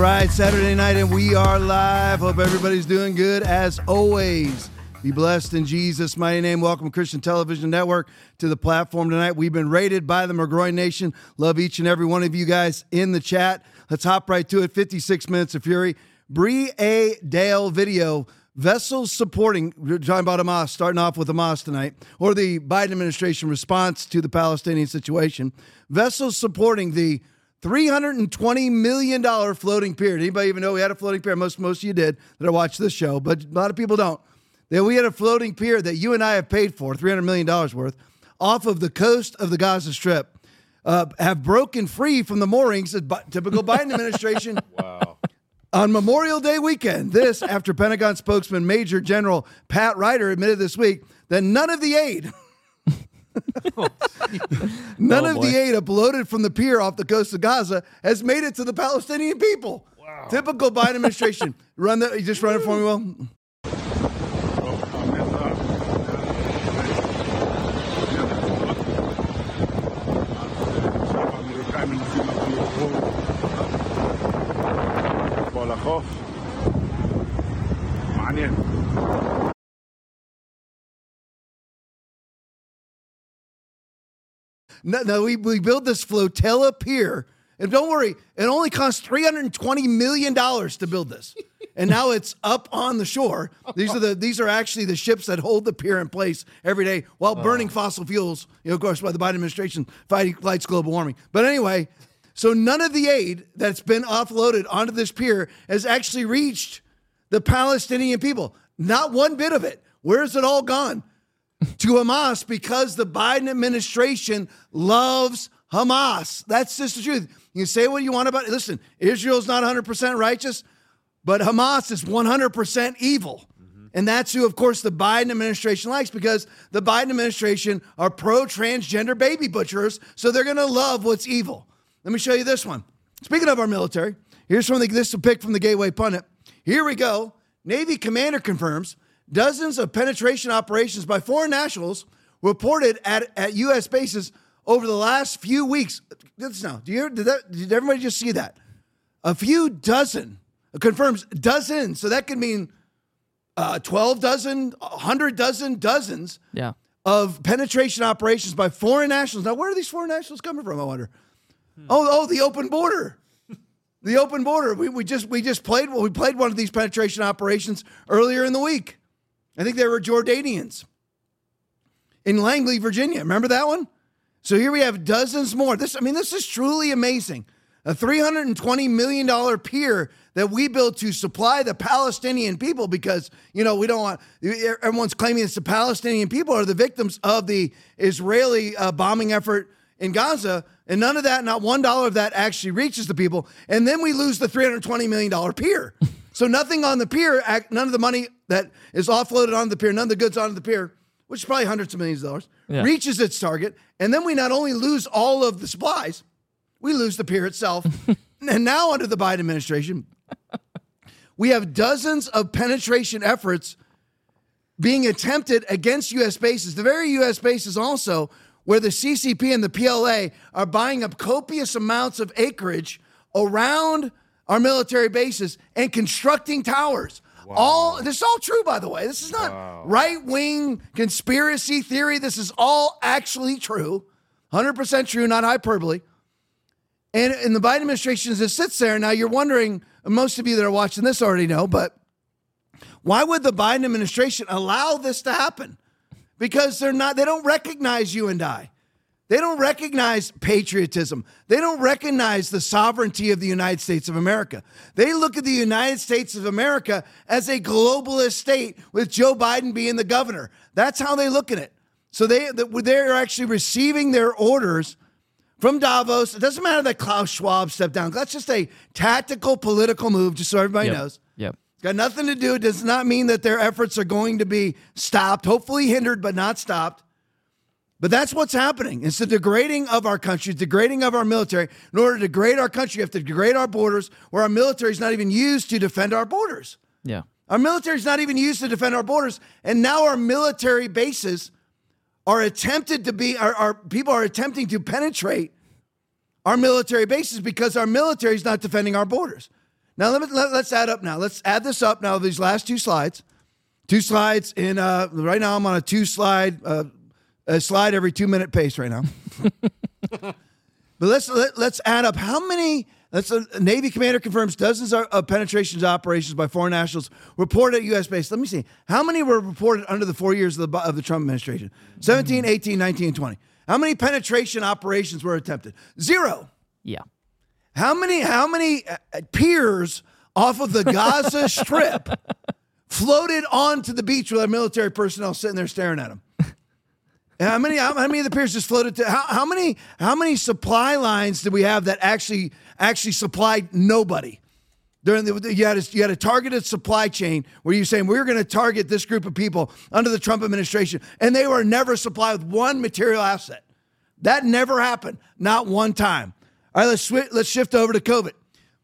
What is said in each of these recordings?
right, Saturday night, and we are live. Hope everybody's doing good as always. Be blessed in Jesus' mighty name. Welcome, Christian Television Network, to the platform tonight. We've been rated by the McGroin Nation. Love each and every one of you guys in the chat. Let's hop right to it. 56 minutes of fury. Bree A. Dale video. Vessels supporting, we're talking about Hamas, starting off with Hamas tonight, or the Biden administration response to the Palestinian situation. Vessels supporting the $320 million floating pier. Did anybody even know we had a floating pier? Most of you did that I watched this show, but a lot of people don't. That we had a floating pier that you and I have paid for, $300 million worth, off of the coast of the Gaza Strip, have broken free from the moorings, typical Biden administration. Wow. On Memorial Day weekend, this after Pentagon spokesman Major General Pat Ryder admitted this week that none of the aid uploaded from the pier off the coast of Gaza has made it to the Palestinian people. Wow. Typical Biden administration. You just run it for me, Will. No, we built this flotilla pier, and don't worry, it only cost $320 million to build this, and now it's up on the shore. These are actually the ships that hold the pier in place every day while burning fossil fuels. Of course, by the Biden administration fights global warming. But anyway, so none of the aid that's been offloaded onto this pier has actually reached the Palestinian people. Not one bit of it. Where's it all gone? To Hamas, because the Biden administration loves Hamas. That's just the truth. You can say what you want about it. Listen, Israel's not 100% righteous, but Hamas is 100% evil. Mm-hmm. And that's who, of course, the Biden administration likes, because the Biden administration are pro-transgender baby butchers, so they're going to love what's evil. Let me show you this one. Speaking of our military, here's this is a pic from the Gateway Pundit. Here we go. Navy commander confirms dozens of penetration operations by foreign nationals reported at U.S. bases over the last few weeks. Now, did everybody just see that? A few dozen confirms dozens. So that could mean 12 dozen, 100 dozen, dozens of penetration operations by foreign nationals. Now, where are these foreign nationals coming from, I wonder? Oh, the open border. The open border. We played one of these penetration operations earlier in the week. I think they were Jordanians in Langley, Virginia. Remember that one? So here we have dozens more. This is truly amazing. A $320 million pier that we built to supply the Palestinian people, because, we don't want, everyone's claiming it's the Palestinian people are the victims of the Israeli bombing effort in Gaza. And none of that, not $1 of that actually reaches the people. And then we lose the $320 million pier. So nothing on the pier, none of the money that is offloaded onto the pier, none of the goods onto the pier, which is probably hundreds of millions of dollars, reaches its target. And then we not only lose all of the supplies, we lose the pier itself. And now under the Biden administration, we have dozens of penetration efforts being attempted against U.S. bases. The very U.S. bases also where the CCP and the PLA are buying up copious amounts of acreage around our military bases and constructing towers. Wow. This is all true, by the way. This is not right-wing conspiracy theory. This is all actually true. 100% true, not hyperbole. And in the Biden administration, as it sits there, now you're wondering, most of you that are watching this already know, but why would the Biden administration allow this to happen? Because they don't recognize you and I. They don't recognize patriotism. They don't recognize the sovereignty of the United States of America. They look at the United States of America as a globalist state with Joe Biden being the governor. That's how they look at it. So they're actually receiving their orders from Davos. It doesn't matter that Klaus Schwab stepped down. That's just a tactical political move, just so everybody knows. Yep. It's got nothing to do. It does not mean that their efforts are going to be stopped, hopefully hindered, but not stopped. But that's what's happening. It's the degrading of our country, degrading of our military. In order to degrade our country, you have to degrade our borders, where our military is not even used to defend our borders. Yeah. Our military is not even used to defend our borders. And now our military bases are attempted to be, our people are attempting to penetrate our military bases because our military is not defending our borders. Now let's add up now. Let's add this up now. These last two slides. Two slides in right now I'm on a a slide every 2-minute pace right now. But let's add up how many. Navy commander confirms dozens of penetrations operations by foreign nationals reported at U.S. base. Let me see. How many were reported under the 4 years of the Trump administration? 17, 18, 19, and 20. How many penetration operations were attempted? 0. Yeah. How many piers off of the Gaza Strip floated onto the beach with our military personnel sitting there staring at them? How many of the piers just floated to? How many supply lines did we have that actually supplied nobody? You had a targeted supply chain where you're saying we're going to target this group of people under the Trump administration, and they were never supplied with one material asset. That never happened, not one time. All right, let's shift over to COVID.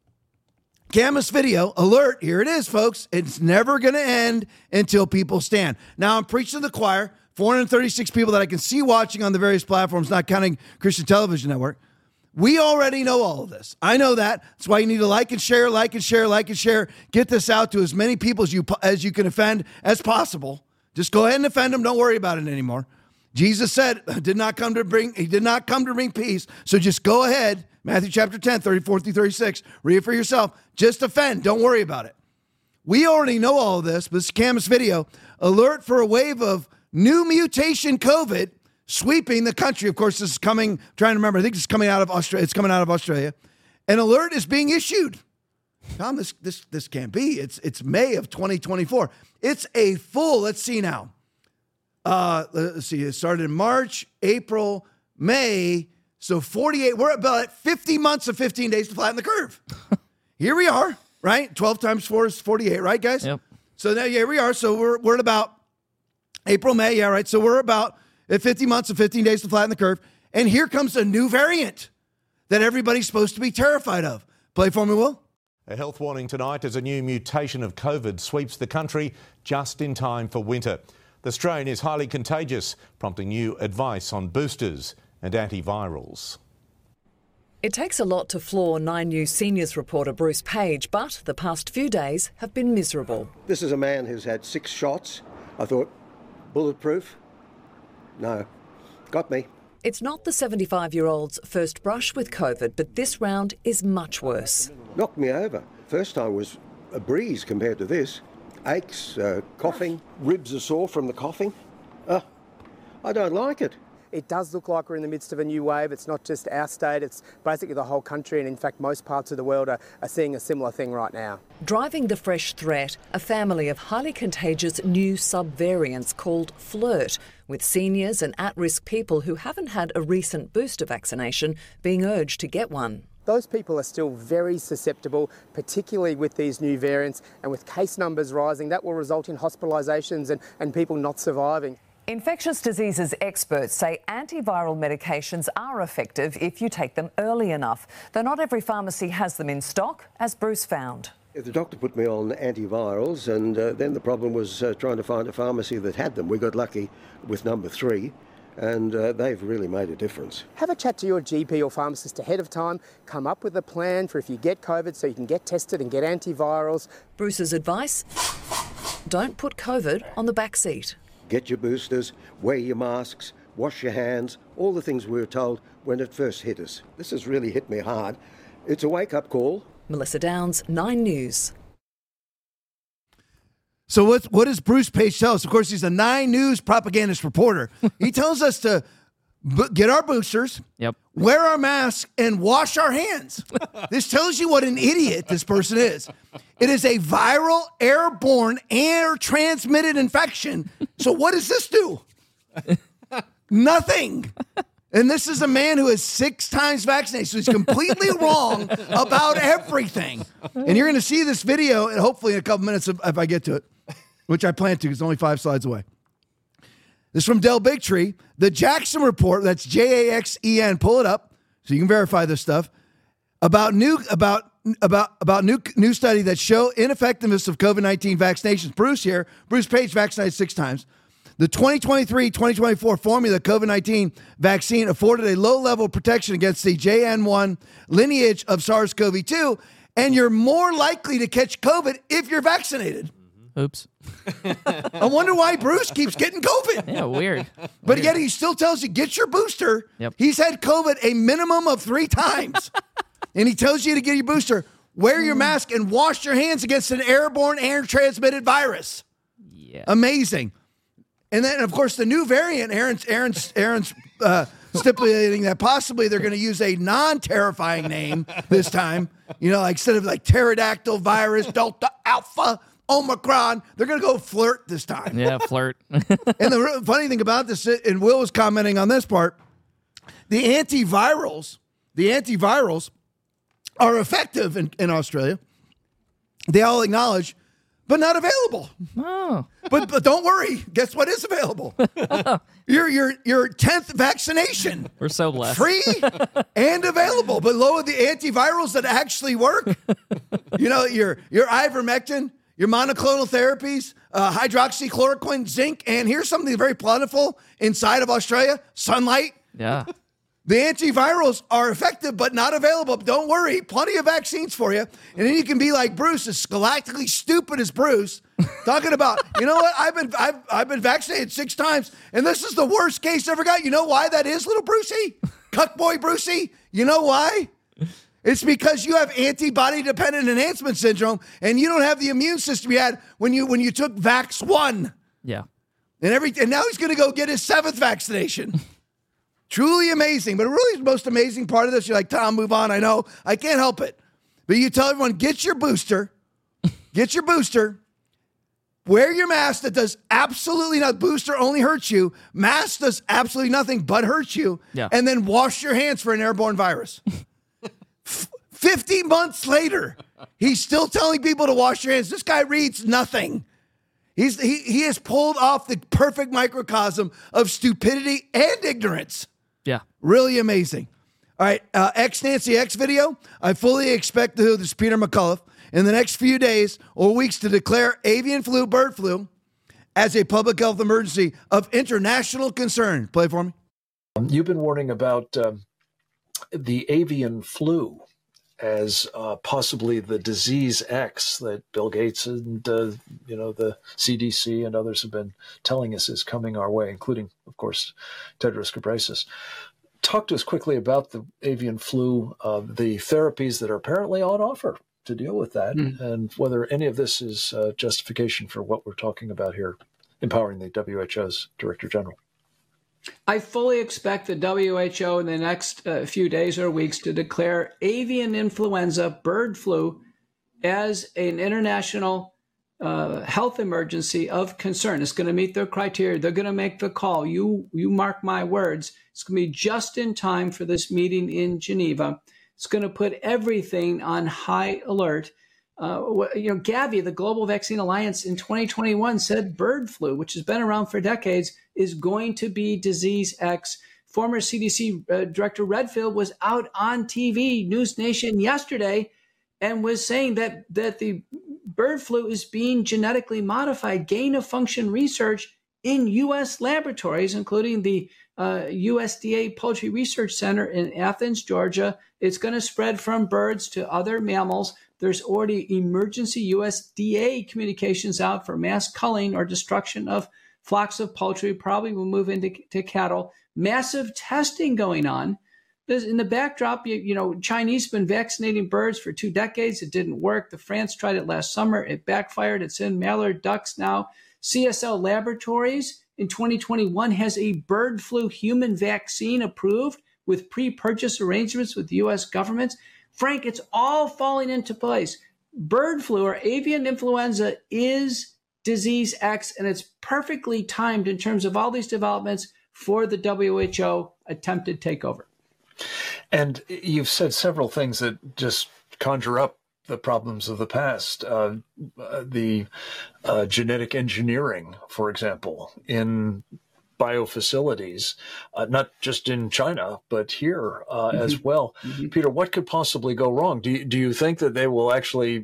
Canvas video alert. Here it is, folks. It's never going to end until people stand. Now I'm preaching to the choir. 436 people that I can see watching on the various platforms, not counting Christian Television Network. We already know all of this. I know that. That's why you need to like and share. Get this out to as many people as you can offend as possible. Just go ahead and offend them. Don't worry about it anymore. Jesus said, he did not come to bring peace. So just go ahead. Matthew chapter 10, 34 through 36. Read it for yourself. Just offend. Don't worry about it. We already know all of this, but this Canvas video, alert for a wave of new mutation COVID sweeping the country. Of course, this is coming, trying to remember, I think it's coming out of Australia. It's coming out of Australia. An alert is being issued. Tom, this can't be. It's May of 2024. It's a full, let's see now. Let's see, it started in March, April, May. So 48, we're about 50 months of 15 days to flatten the curve. Here we are, right? 12 times 4 is 48, right, guys? Yep. So now here we are. So we're at about April, May, yeah, right. So we're about at 50 months of 15 days to flatten the curve. And here comes a new variant that everybody's supposed to be terrified of. Play for me, Will. A health warning tonight as a new mutation of COVID sweeps the country just in time for winter. The strain is highly contagious, prompting new advice on boosters and antivirals. It takes a lot to floor 9 News Seniors reporter Bruce Page, but the past few days have been miserable. This is a man who's had 6 shots. I thought, bulletproof? No. Got me. It's not the 75-year-old's first brush with COVID, but this round is much worse. Knocked me over. First time was a breeze compared to this. Aches, coughing, ribs are sore from the coughing. I don't like it. It does look like we're in the midst of a new wave. It's not just our state, it's basically the whole country, and in fact most parts of the world are seeing a similar thing right now. Driving the fresh threat, a family of highly contagious new subvariants called FLIRT, with seniors and at-risk people who haven't had a recent booster vaccination being urged to get one. Those people are still very susceptible, particularly with these new variants, and with case numbers rising, that will result in hospitalisations and people not surviving. Infectious diseases experts say antiviral medications are effective if you take them early enough, though not every pharmacy has them in stock, as Bruce found. The doctor put me on antivirals, and then the problem was trying to find a pharmacy that had them. We got lucky with number 3, and they've really made a difference. Have a chat to your GP or pharmacist ahead of time. Come up with a plan for if you get COVID so you can get tested and get antivirals. Bruce's advice? Don't put COVID on the back seat. Get your boosters, wear your masks, wash your hands, all the things we were told when it first hit us. This has really hit me hard. It's a wake-up call. Melissa Downs, 9 News. So what does Bruce Page tell us? Of course, he's a 9 News propagandist reporter. He tells us to get our boosters, wear our masks, and wash our hands. This tells you what an idiot this person is. It is a viral, airborne, air-transmitted infection. So what does this do? Nothing. And this is a man who is 6 times vaccinated, so he's completely wrong about everything. And you're going to see this video, and hopefully in a couple minutes if I get to it, which I plan to. It's only 5 slides away. This is from Del Bigtree. The Jackson Report, that's Jaxen, pull it up so you can verify this stuff, about new study that show ineffectiveness of COVID-19 vaccinations. Bruce Page vaccinated 6 times. The 2023-2024 formula COVID-19 vaccine afforded a low level of protection against the JN1 lineage of SARS-CoV-2 and you're more likely to catch COVID if you're vaccinated. Oops. I wonder why Bruce keeps getting COVID. Yeah, weird. But yet he still tells you, get your booster. Yep. He's had COVID a minimum of 3 times. And he tells you to get your booster, wear your mask, and wash your hands against an airborne, air-transmitted virus. Yeah. Amazing. And then, of course, the new variant, Aaron's stipulating that possibly they're going to use a non-terrifying name this time. You know, like instead of like pterodactyl virus, Delta, Alpha, Omicron, they're going to go flirt this time. Yeah, flirt. And the funny thing about this, and Will was commenting on this part, the antivirals are effective in Australia. They all acknowledge, but not available. Oh. But don't worry, guess what is available? Your 10th vaccination. We're so blessed. Free and available, but low of the antivirals that actually work. You know, your ivermectin, your monoclonal therapies, hydroxychloroquine, zinc, and here's something very plentiful inside of Australia, sunlight. Yeah. The antivirals are effective, but not available. Don't worry, plenty of vaccines for you. And then you can be like Bruce, as scholastically stupid as Bruce, talking about, you know what? I've been vaccinated 6 times, and this is the worst case ever got. You know why that is, little Brucey? Cuckboy Brucey? You know why? It's because you have antibody-dependent enhancement syndrome, and you don't have the immune system you had when you took Vax 1. Yeah. And now he's going to go get his 7th vaccination. Truly amazing. But really the most amazing part of this, you're like, Tom, move on. I know. I can't help it. But you tell everyone, get your booster. Get your booster. Wear your mask that does absolutely nothing. Booster only hurts you. Mask does absolutely nothing but hurt you. Yeah. And then wash your hands for an airborne virus. 50 months later, he's still telling people to wash your hands. This guy reads nothing. He has pulled off the perfect microcosm of stupidity and ignorance. Yeah. Really amazing. All right, Nancy X video. I fully expect this Peter McCullough in the next few days or weeks to declare avian flu, bird flu, as a public health emergency of international concern. Play for me. You've been warning about the avian flu as possibly the disease X that Bill Gates and the CDC and others have been telling us is coming our way, including, of course, Tedros Ghebreyesus. Talk to us quickly about the avian flu, the therapies that are apparently on offer to deal with that, and whether any of this is justification for what we're talking about here, empowering the WHO's Director General. I fully expect the WHO in the next few days or weeks to declare avian influenza, bird flu, as an international health emergency of concern. It's going to meet their criteria. They're going to make the call. You mark my words. It's going to be just in time for this meeting in Geneva. It's going to put everything on high alert. Gavi, the Global Vaccine Alliance, in 2021 said bird flu, which has been around for decades, is going to be disease X. Former CDC Director Redfield was out on TV, News Nation, yesterday, and was saying that the bird flu is being genetically modified, gain-of-function research in U.S. laboratories, including the USDA Poultry Research Center in Athens, Georgia. It's going to spread from birds to other mammals. There's already emergency USDA communications out for mass culling or destruction of flocks of poultry, probably will move into cattle. Massive testing going on. In the backdrop, Chinese have been vaccinating birds for 2 decades. It didn't work. The France tried it last summer. It backfired. It's in mallard ducks now. CSL Laboratories in 2021 has a bird flu human vaccine approved with pre-purchase arrangements with the U.S. government. Frank, it's all falling into place. Bird flu or avian influenza is disease X, and it's perfectly timed in terms of all these developments for the WHO attempted takeover. And you've said several things that just conjure up the problems of the past. The genetic engineering, for example, in biofacilities, not just in China, but here as well. Peter, what could possibly go wrong? Do you think that they will actually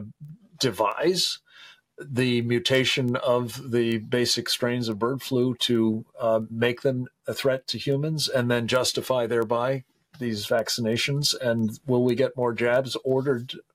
devise the mutation of the basic strains of bird flu to make them a threat to humans and then justify thereby these vaccinations? And will we get more jabs ordered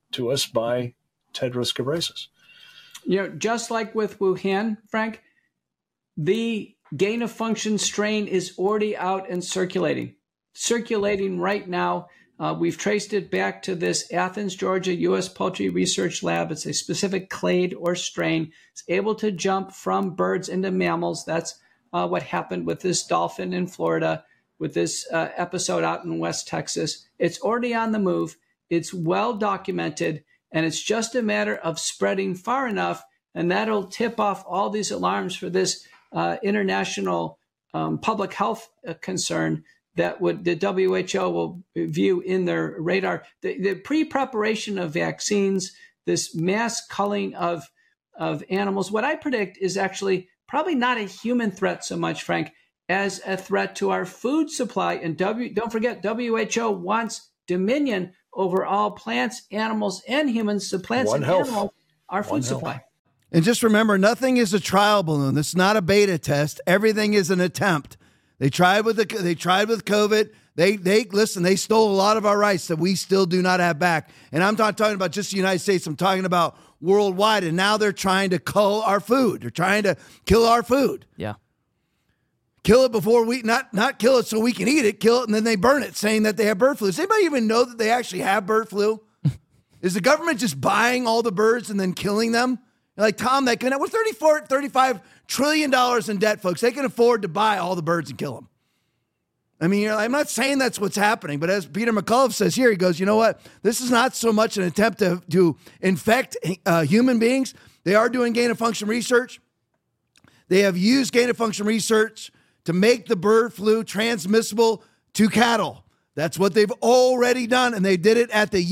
to us by Tedros Ghebreyesus. Just like with Wuhan, Frank, the gain-of-function strain is already out and circulating right now. We've traced it back to this Athens, Georgia, U.S. Poultry Research Lab. It's a specific clade or strain. It's able to jump from birds into mammals. That's what happened with this dolphin in Florida, with this episode out in West Texas. It's already on the move. It's well documented, and it's just a matter of spreading far enough, and that'll tip off all these alarms for this international public health concern that the WHO will view in their radar. The pre-preparation of vaccines, this mass culling of animals, what I predict is actually probably not a human threat so much, Frank, as a threat to our food supply. And don't forget, WHO wants dominion over all plants, animals, and humans. So plants and animals, our food supply. And just remember, nothing is a trial balloon. This is not a beta test. Everything is an attempt. They tried with COVID. They stole a lot of our rights that we still do not have back. And I'm not talking about just the United States. I'm talking about worldwide. And now they're trying to cull our food. They're trying to kill our food. Yeah. Kill it before we, not kill it so we can eat it, kill it and then they burn it, saying that they have bird flu. Does anybody even know that they actually have bird flu? Is the government just buying all the birds and then killing them? Like, Tom, we're $35 trillion in debt, folks. They can afford to buy all the birds and kill them. I mean, I'm not saying that's what's happening, but as Peter McCullough says here, he goes, you know what? This is not so much an attempt to infect human beings. They are doing gain-of-function research. They have used gain-of-function research to make the bird flu transmissible to cattle. That's what they've already done, and they did it at the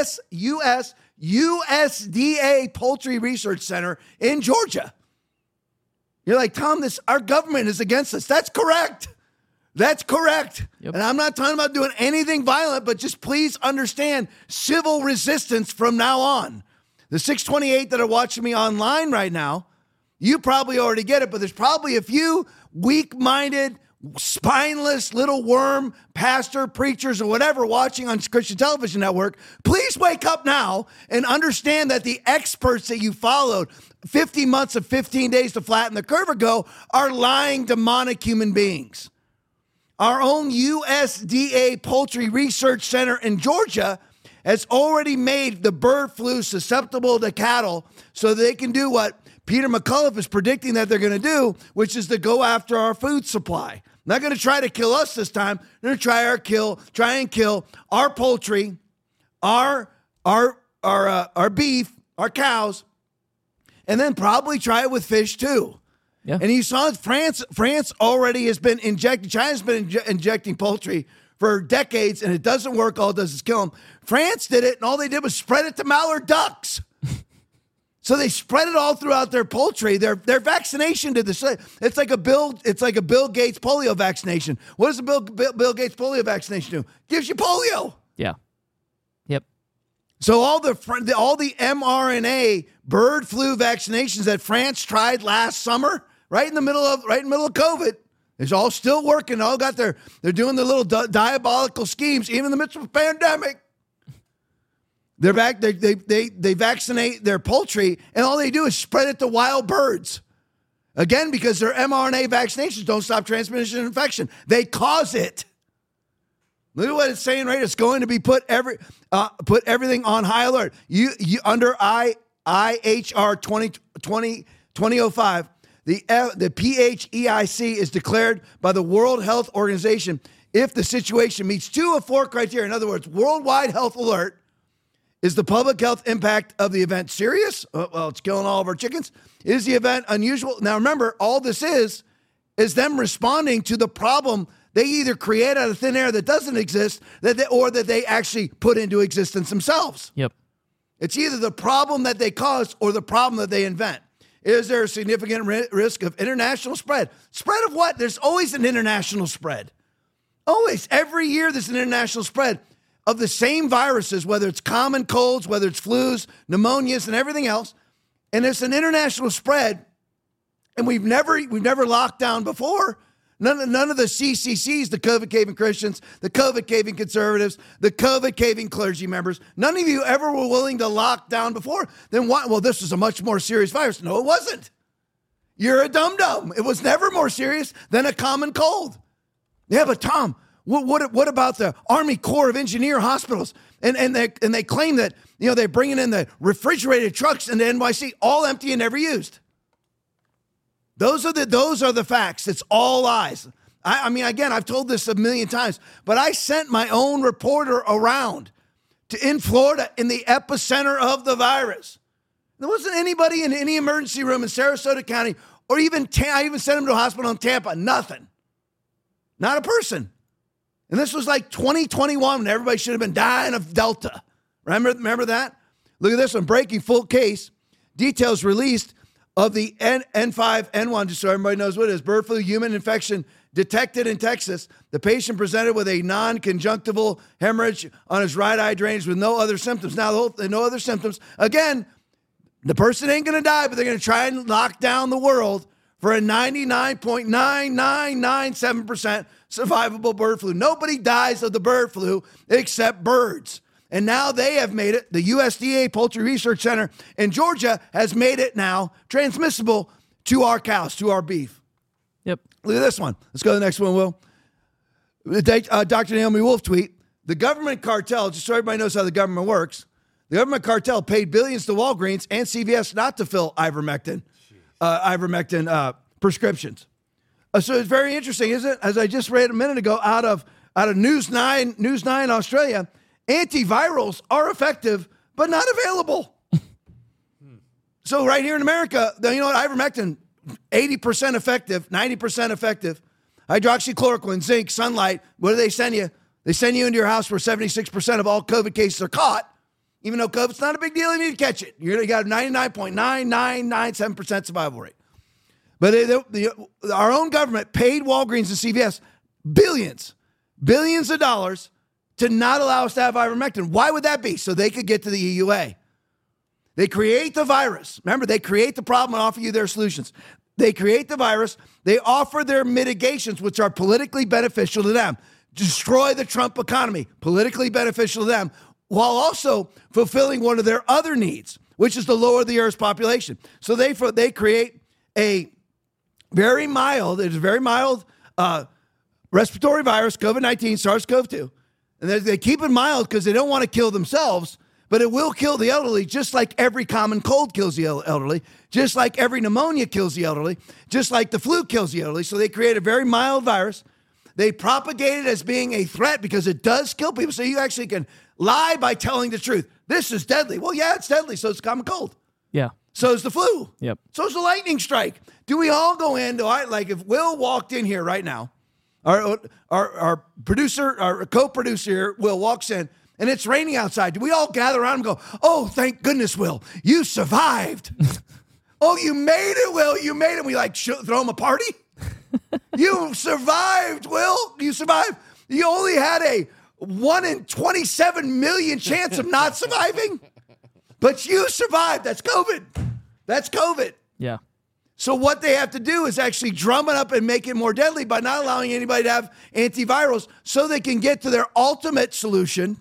USDA Poultry Research Center in Georgia. You're like, Tom, our government is against us. That's correct. That's correct. Yep. And I'm not talking about doing anything violent, but just please understand civil resistance from now on. The 628 that are watching me online right now, you probably already get it, but there's probably a few weak-minded, spineless little worm pastor, preachers, or whatever watching on Christian Television Network. Please wake up now and understand that the experts that you followed 50 months of 15 days to flatten the curve ago are lying, demonic human beings. Our own USDA Poultry Research Center in Georgia has already made the bird flu susceptible to cattle so they can do what Peter McCullough is predicting that they're going to do, which is to go after our food supply. Not going to try to kill us this time. They're going to try and kill our poultry, our beef, our cows, and then probably try it with fish too. Yeah. And you saw France already has been injecting, China's been injecting poultry for decades, and it doesn't work. All it does is kill them. France did it, and all they did was spread it to mallard ducks. So they spread it all throughout their poultry. Their vaccination did the same. It's like a Bill Gates polio vaccination. What does the Bill Gates polio vaccination do? Gives you polio. Yeah. Yep. So all the mRNA bird flu vaccinations that France tried last summer, right in the middle of COVID, is all still working. They're doing the little diabolical schemes, even in the midst of a pandemic. They're back. They vaccinate their poultry, and all they do is spread it to wild birds. Again, because their mRNA vaccinations don't stop transmission of infection. They cause it. Look at what it's saying, right? It's going to be put everything on high alert. You under IHR 2005, the PHEIC is declared by the World Health Organization if the situation meets 2 of 4 criteria. In other words, worldwide health alert. Is the public health impact of the event serious? Well, it's killing all of our chickens. Is the event unusual? Now, remember, all this is them responding to the problem they either create out of thin air that doesn't exist, or that they actually put into existence themselves. Yep. It's either the problem that they cause or the problem that they invent. Is there a significant risk of international spread? Spread of what? There's always an international spread. Always. Every year there's an international spread of the same viruses, whether it's common colds, whether it's flus, pneumonias, and everything else. And it's an international spread, and we've never locked down before. None of the CCCs, the COVID caving Christians, the COVID caving conservatives, the COVID caving clergy members, none of you ever were willing to lock down before. Then why? Well, this was a much more serious virus. No, it wasn't. You're a dum-dum. It was never more serious than a common cold. Yeah, but Tom, what about the Army Corps of Engineer hospitals? And they claim that, they're bringing in the refrigerated trucks into NYC, all empty and never used. Those are the facts. It's all lies. I mean, again, I've told this a million times, but I sent my own reporter around in Florida in the epicenter of the virus. There wasn't anybody in any emergency room in Sarasota County, or even I even sent him to a hospital in Tampa. Nothing. Not a person. And this was like 2021 when everybody should have been dying of Delta. Remember that? Look at this one. Breaking full case. Details released of the N5N1, just so everybody knows what it is. Bird flu human infection detected in Texas. The patient presented with a non-conjunctival hemorrhage on his right eye drainage with no other symptoms. Now, no other symptoms. Again, the person ain't going to die, but they're going to try and lock down the world for a 99.9997% survivable bird flu. Nobody dies of the bird flu except birds. And now they have made it, the USDA Poultry Research Center in Georgia has made it now transmissible to our cows, to our beef. Yep. Look at this one. Let's go to the next one, Will. Dr. Naomi Wolf tweet, the government cartel, just so everybody knows how the government works, the government cartel paid billions to Walgreens and CVS not to fill ivermectin prescriptions. So it's very interesting, isn't it? As I just read a minute ago out of News 9 Australia, antivirals are effective, but not available. So right here in America, you know what? Ivermectin, 80% effective, 90% effective. Hydroxychloroquine, zinc, sunlight. What do they send you? They send you into your house where 76% of all COVID cases are caught. Even though COVID's not a big deal, you need to catch it. You got a 99.9997% survival rate. But our own government paid Walgreens and CVS billions of dollars to not allow us to have ivermectin. Why would that be? So they could get to the EUA. They create the virus. Remember, they create the problem and offer you their solutions. They create the virus. They offer their mitigations, which are politically beneficial to them. Destroy the Trump economy, politically beneficial to them, while also fulfilling one of their other needs, which is to lower the Earth's population. So they create a very mild respiratory virus, COVID-19, SARS-CoV-2. And they keep it mild because they don't want to kill themselves, but it will kill the elderly, just like every common cold kills the elderly, just like every pneumonia kills the elderly, just like the flu kills the elderly. So they create a very mild virus. They propagate it as being a threat because it does kill people. So you actually can lie by telling the truth. This is deadly. Well, yeah, it's deadly. So it's common cold. Yeah. So is the flu. Yep. So is the lightning strike. Do we all go into, like if Will walked in here right now, our producer, our co-producer here, Will, walks in, and it's raining outside. Do we all gather around and go, oh, thank goodness, Will, you survived. Oh, you made it, Will. You made it. We throw him a party. You survived, Will. You survived. You only had a 1 in 27 million chance of not surviving, but you survived. That's COVID. That's COVID. Yeah. So what they have to do is actually drum it up and make it more deadly by not allowing anybody to have antivirals so they can get to their ultimate solution,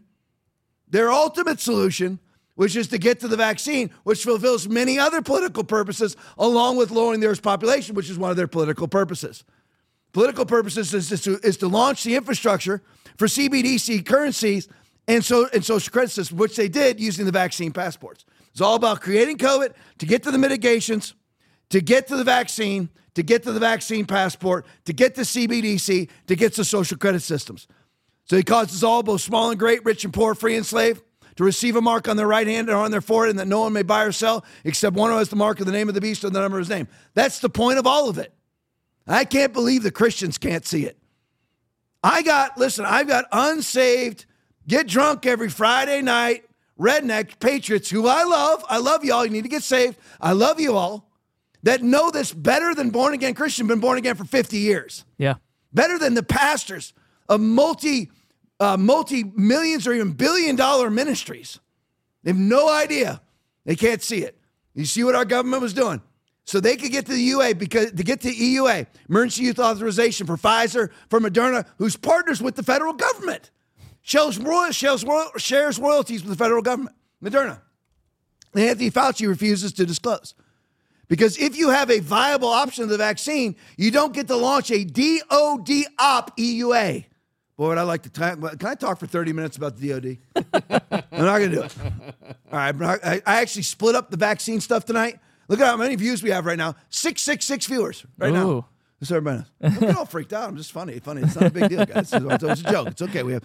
which is to get to the vaccine, which fulfills many other political purposes, along with lowering the Earth's population, which is one of their political purposes. Political purposes is to launch the infrastructure for CBDC currencies and social credit systems, which they did using the vaccine passports. It's all about creating COVID to get to the mitigations, to get to the vaccine, to get to the vaccine passport, to get to CBDC, to get to social credit systems. So he causes all, both small and great, rich and poor, free and slave, to receive a mark on their right hand or on their forehead, and that no one may buy or sell except one who has the mark of the name of the beast or the number of his name. That's the point of all of it. I can't believe the Christians can't see it. I've got unsaved, get drunk every Friday night, redneck patriots who I love. I love y'all. You need to get saved. I love you all. That know this better than born-again Christian, been born again for 50 years. Yeah. Better than the pastors of multi-millions or even billion-dollar ministries. They have no idea. They can't see it. You see what our government was doing? so they could get to the UA because to get to EUA, emergency use authorization for Pfizer, for Moderna, who's partners with the federal government, shares royalties with the federal government, Moderna. And Anthony Fauci refuses to disclose. Because if you have a viable option of the vaccine, you don't get to launch a DOD op EUA. Boy, would I like to time. Can I talk for 30 minutes about the DOD? I'm not going to do it. All right. I actually split up the vaccine stuff tonight. Look at how many views we have right now. 666 viewers right now. Just everybody knows. Don't get all freaked out. I'm just funny. It's not a big deal, guys. It's a joke. It's okay. We have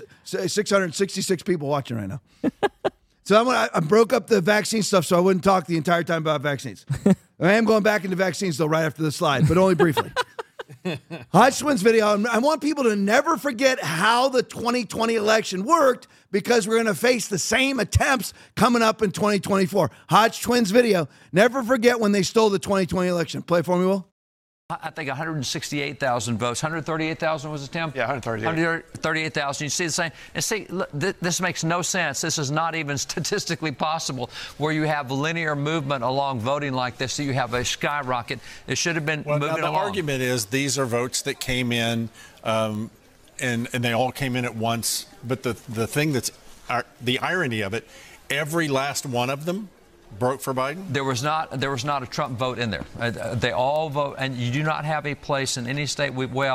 666 people watching right now. So I broke up the vaccine stuff so I wouldn't talk the entire time about vaccines. I am going back into vaccines, though, right after the slide, but only briefly. Hodge Twins video. I want people to never forget how the 2020 election worked because we're going to face the same attempts coming up in 2024. Hodge Twins video. Never forget when they stole the 2020 election. Play for me, Will. I think 168,000 votes. 138,000 was it, Tim? Yeah, 138. 138,000. You see the same. And see, look, this makes no sense. This is not even statistically possible where you have linear movement along voting like this, so you have a skyrocket. It should have been moving along. The argument is these are votes that came in, and they all came in at once. But the thing that's the irony of it, every last one of them broke for Biden? There was not a Trump vote in there. They all vote, and you do not have a place in any state.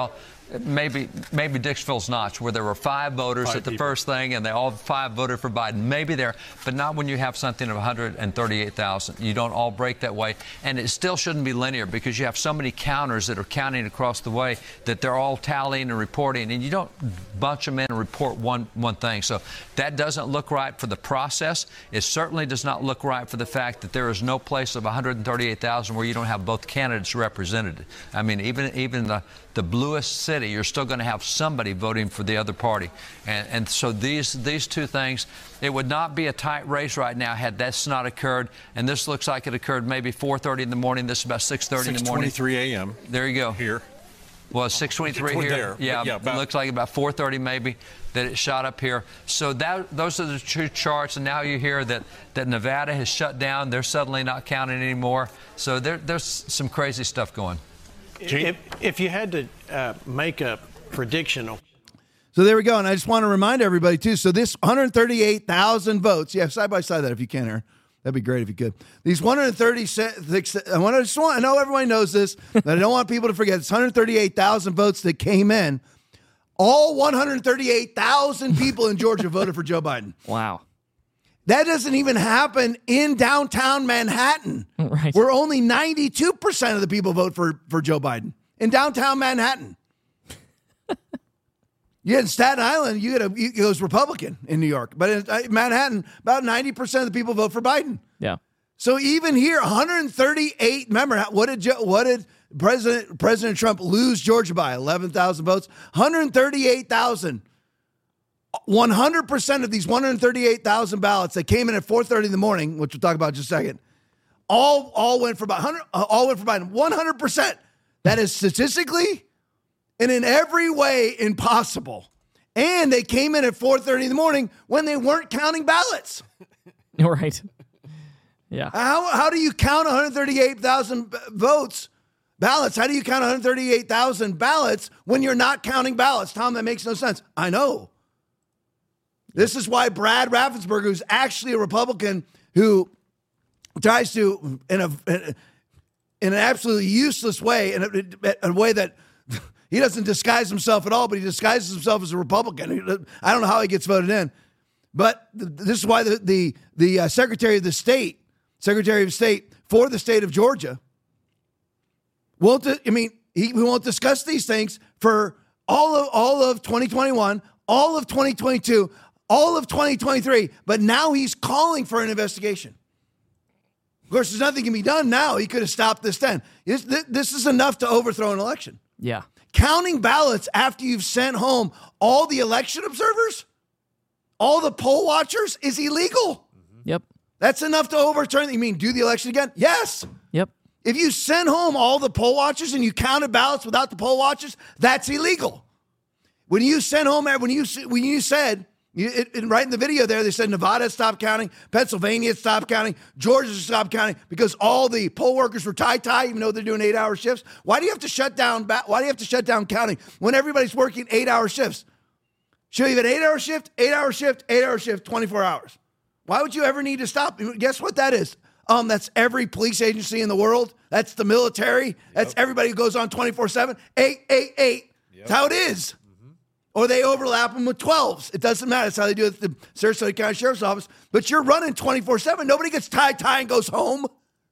Maybe Dixville's Notch, where there were 5 voters at the first thing, and they all 5 voted for Biden. Maybe there, but not when you have something of 138,000. You don't all break that way, and it still shouldn't be linear because you have so many counters that are counting across the way that they're all tallying and reporting, and you don't bunch them in and report one thing. So that doesn't look right for the process. It certainly does not look right for the fact that there is no place of 138,000 where you don't have both candidates represented. I mean, even the bluest city, you're still going to have somebody voting for the other party. And so these two things, it would not be a tight race right now had this not occurred. And this looks like it occurred maybe 4:30 in the morning. This is about 6:30 in the morning. 6:23 a.m. There you go. Here. Well, 6:23 here. There. Yeah, it looks like about 4:30 maybe that it shot up here. So those are the two charts. And now you hear that Nevada has shut down. They're suddenly not counting anymore. So there's some crazy stuff going. If you had to make a prediction. So there we go. And I just want to remind everybody, too. So this 138,000 votes. Yeah, side by side that if you can, Aaron. That'd be great if you could. These 136, I know everybody knows this, but I don't want people to forget. It's 138,000 votes that came in. All 138,000 people in Georgia voted for Joe Biden. Wow. That doesn't even happen in downtown Manhattan, right, where only 92% of the people vote for Joe Biden. In downtown Manhattan. Yeah, in Staten Island, it goes Republican in New York. But in Manhattan, about 90% of the people vote for Biden. Yeah. So even here, 138, remember, what did President Trump lose Georgia by? 11,000 votes? 138,000. 100% of these 138,000 ballots that came in at 4:30 in the morning, which we'll talk about in just a second, all went for Biden. All went for Biden. 100%. That is statistically and in every way impossible. And they came in at 4:30 in the morning when they weren't counting ballots. Right. Yeah. How do you count 138,000 ballots? How do you count 138,000 ballots when you're not counting ballots? Tom, that makes no sense. I know. This is why Brad Raffensperger, who's actually a Republican who tries to, in an absolutely useless way, in a way that he doesn't disguise himself at all, but he disguises himself as a Republican. I don't know how he gets voted in. But this is why the Secretary of State for the state of Georgia he won't discuss these things for all of 2021, all of 2022, all of 2023, but now he's calling for an investigation. Of course, there's nothing can be done now. He could have stopped this then. This is enough to overthrow an election. Yeah. Counting ballots after you've sent home all the election observers, all the poll watchers is illegal. Yep. That's enough to overturn. You mean do the election again? Yes. Yep. If you sent home all the poll watchers and you counted ballots without the poll watchers, that's illegal. When you sent home, when you said Right in the video there, they said Nevada stopped counting, Pennsylvania stopped counting, Georgia stopped counting because all the poll workers were tie, even though they're doing 8-hour shifts. Why do you have to shut down? Why do you have to shut down counting when everybody's working 8-hour shifts? Should you have an 8-hour shift, 8-hour shift, 8-hour shift, 24 hours? Why would you ever need to stop? Guess what that is? That's every police agency in the world. That's the military. That's everybody who goes on 24/7. 888. That's how it is. Or they overlap them with 12s. It doesn't matter. That's how they do it at the Sarasota County Sheriff's Office. But you're running 24/7. Nobody gets tie and goes home.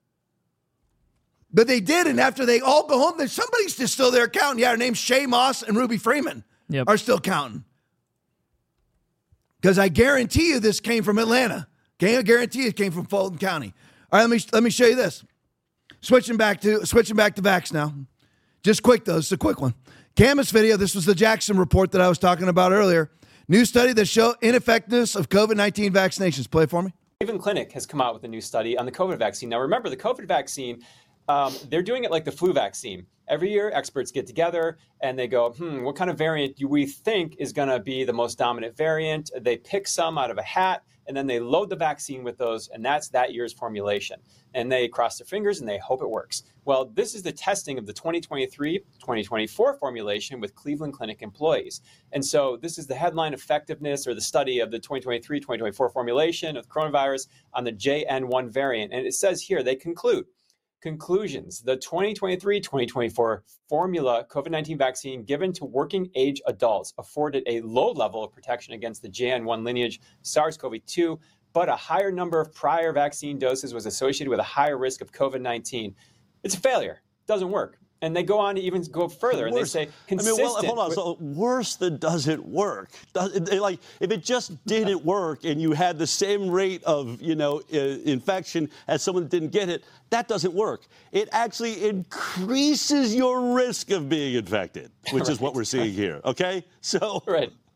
But they did, and after they all go home, there's somebody's just still there counting. Yeah, her name's Shay Moss and Ruby Freeman are still counting. Because I guarantee you this came from Atlanta. Okay, I guarantee it came from Fulton County. All right, let me show you this. Switching back to vax now. Just quick though, it's a quick one. Camus video, this was the Jackson report that I was talking about earlier. New study that show ineffectiveness of COVID-19 vaccinations. Play it for me. Cleveland Clinic has come out with a new study on the COVID vaccine. Now remember, the COVID vaccine, they're doing it like the flu vaccine. Every year, experts get together and they go, what kind of variant do we think is going to be the most dominant variant? They pick some out of a hat, and then they load the vaccine with those, and that's that year's formulation. And they cross their fingers and they hope it works. Well, this is the testing of the 2023-2024 formulation with Cleveland Clinic employees. And so this is the headline effectiveness or the study of the 2023-2024 formulation of coronavirus on the JN1 variant. And it says here, they conclusions, the 2023-2024 formula COVID-19 vaccine given to working age adults afforded a low level of protection against the JN1 lineage SARS-CoV-2, but a higher number of prior vaccine doses was associated with a higher risk of COVID-19. It's a failure. It doesn't work. And they go on to even go further, and they say consistent. Hold on. So worse than doesn't work. Like if it just didn't work, and you had the same rate of infection as someone that didn't get it, that doesn't work. It actually increases your risk of being infected, which is what we're seeing here. Okay, so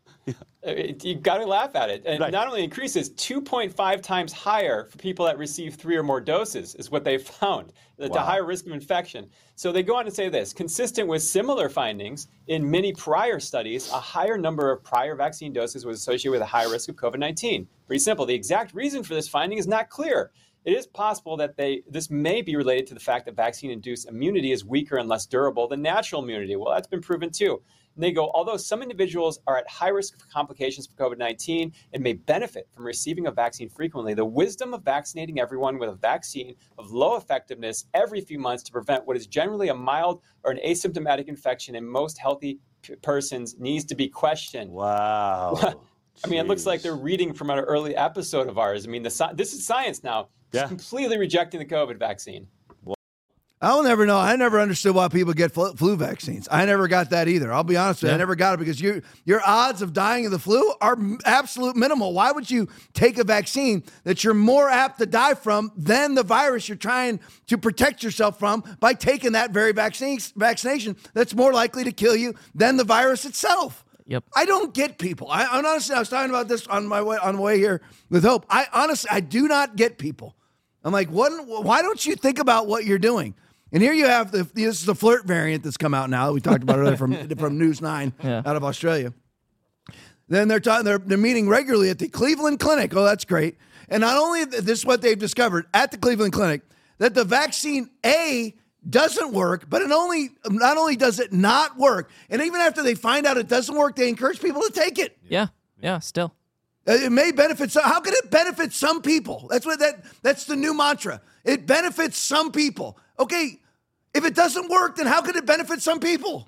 You got to laugh at it. And not only increases, 2.5 times higher for people that receive 3 or more doses is what they found, the higher risk of infection. So they go on to say this, consistent with similar findings in many prior studies, a higher number of prior vaccine doses was associated with a higher risk of COVID-19. Pretty simple. The exact reason for this finding is not clear. It is possible that this may be related to the fact that vaccine-induced immunity is weaker and less durable than natural immunity. Well, that's been proven too. And they go, although some individuals are at high risk for complications for COVID-19 and may benefit from receiving a vaccine frequently, the wisdom of vaccinating everyone with a vaccine of low effectiveness every few months to prevent what is generally a mild or an asymptomatic infection in most healthy persons needs to be questioned. Wow. I mean, it looks like they're reading from an early episode of ours. I mean, this is science now. It's completely rejecting the COVID vaccine. I'll never know. I never understood why people get flu vaccines. I never got that either. I'll be honest with you. I never got it because your odds of dying of the flu are absolute minimal. Why would you take a vaccine that you're more apt to die from than the virus you're trying to protect yourself from by taking that very vaccination that's more likely to kill you than the virus itself? Yep. I don't get people. I'm honestly, I was talking about this on the way here with Hope. I do not get people. I'm like, why don't you think about what you're doing? And here you have this is the flirt variant that's come out now. We talked about earlier from News 9 out of Australia. Then they're meeting regularly at the Cleveland Clinic. Oh, that's great. And not only this is what they've discovered at the Cleveland Clinic, that the vaccine doesn't work, but not only does it not work, and even after they find out it doesn't work, they encourage people to take it. Yeah, still. It may benefit some. How can it benefit some people? That's the new mantra. It benefits some people. Okay, if it doesn't work, then how could it benefit some people?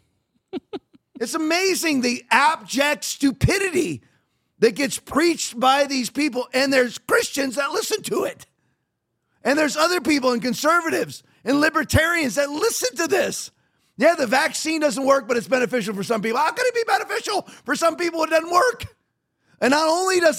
It's amazing the abject stupidity that gets preached by these people, and there's Christians that listen to it. And there's other people and conservatives and libertarians that listen to this. Yeah, the vaccine doesn't work, but it's beneficial for some people. How can it be beneficial for some people? It doesn't work. And not only does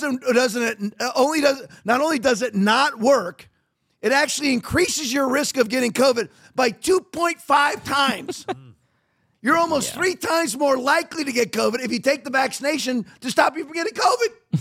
it not work, it actually increases your risk of getting COVID by 2.5 times. You're almost 3 times more likely to get COVID if you take the vaccination to stop you from getting COVID.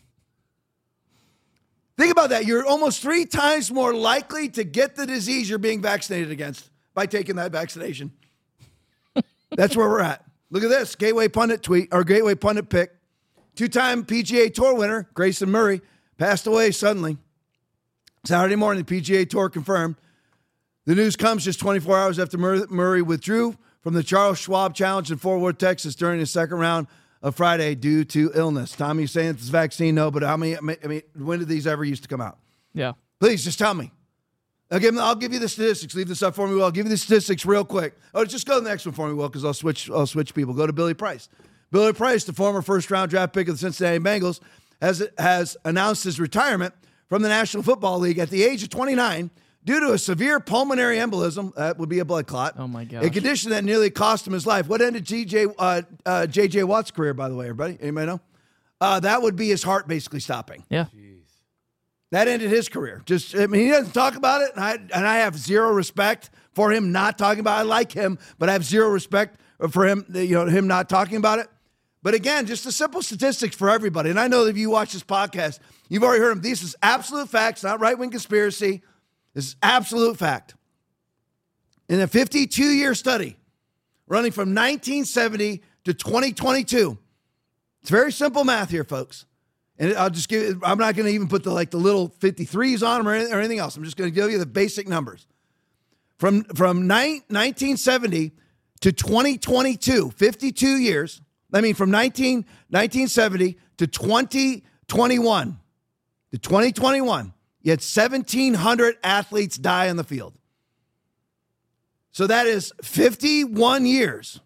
Think about that. You're almost 3 times more likely to get the disease you're being vaccinated against by taking that vaccination. That's where we're at. Look at this. Gateway Pundit tweet or Gateway Pundit pick. Two-time PGA Tour winner, Grayson Murray, passed away suddenly. Saturday morning, the PGA Tour confirmed. The news comes just 24 hours after Murray withdrew from the Charles Schwab Challenge in Fort Worth, Texas during the second round of Friday due to illness. Tommy, you saying it's vaccine? No, but how many? I mean, when did these ever used to come out? Yeah. Please, just tell me. I'll give you the statistics. Leave this up for me, Will. I'll give you the statistics real quick. Oh, just go to the next one for me, Will, because I'll switch people. Go to Billy Price. Billy Price, the former first-round draft pick of the Cincinnati Bengals, has announced his retirement from the National Football League at the age of 29 due to a severe pulmonary embolism. That would be a blood clot. Oh, my gosh. A condition that nearly cost him his life. What ended J.J. Watt's career, by the way, everybody? Anybody know? That would be his heart basically stopping. Yeah. That ended his career. He doesn't talk about it, and I have zero respect for him not talking about it. I like him, but I have zero respect for him, him not talking about it. But again, just the simple statistics for everybody. And I know that if you watch this podcast, you've already heard them. This is absolute facts, not right-wing conspiracy. This is absolute fact. In a 52-year study running from 1970 to 2022, it's very simple math here, folks. And I'll just give. I'm not going to even put the little 53s on them or anything else. I'm just going to give you the basic numbers. From 1970 to 2022, 52 years. I mean, from 1970 to 2021. To 2021, you had 1,700 athletes die on the field. So that is 51 years.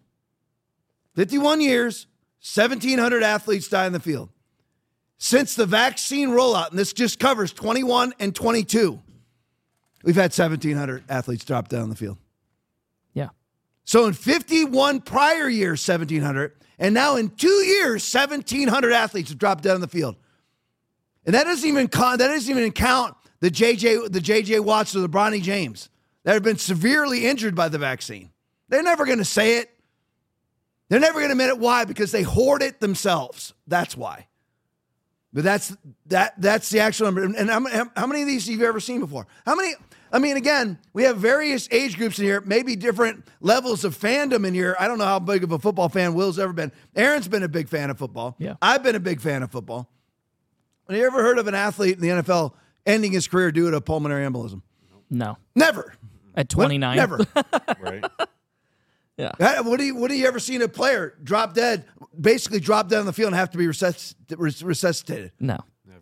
51 years, 1,700 athletes die on the field. Since the vaccine rollout, and this just covers 21 and 22, we've had 1,700 athletes drop down the field. Yeah. So in 51 prior years, 1,700, and now in 2 years, 1,700 athletes have dropped down the field. And that doesn't even count the J.J. Watts or the Bronny James that have been severely injured by the vaccine. They're never going to say it. They're never going to admit it. Why? Because they hoard it themselves. That's why. But that's the actual number. And how many of these have you ever seen before? How many? I mean, again, we have various age groups in here, maybe different levels of fandom in here. I don't know how big of a football fan Will's ever been. Aaron's been a big fan of football. Yeah. I've been a big fan of football. Have you ever heard of an athlete in the NFL ending his career due to a pulmonary embolism? No. Never. At 29? Never. Right. Yeah. What do you ever seen a player drop dead, basically drop dead on the field and have to be resuscitated? No.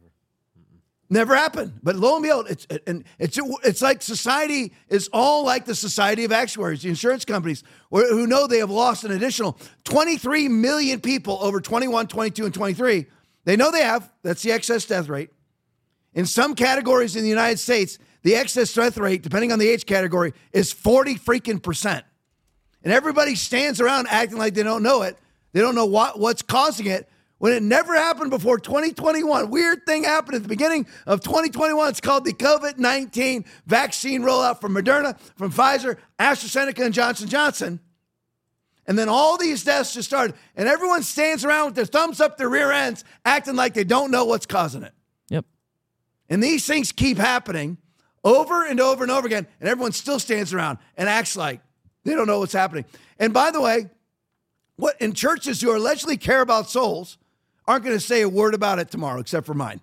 Never happened. But lo and behold, it's like society is all like the Society of Actuaries, the insurance companies, who know they have lost an additional 23 million people over 21, 22, and 23. They know they have. That's the excess death rate. In some categories in the United States, the excess death rate, depending on the age category, is 40%. And everybody stands around acting like they don't know it. They don't know what's causing it. When it never happened before 2021. Weird thing happened at the beginning of 2021. It's called the COVID-19 vaccine rollout from Moderna, from Pfizer, AstraZeneca, and Johnson & Johnson. And then all these deaths just started. And everyone stands around with their thumbs up their rear ends, acting like they don't know what's causing it. Yep. And these things keep happening over and over and over again. And everyone still stands around and acts like they don't know what's happening. And by the way, what in churches who allegedly care about souls aren't going to say a word about it tomorrow, except for mine.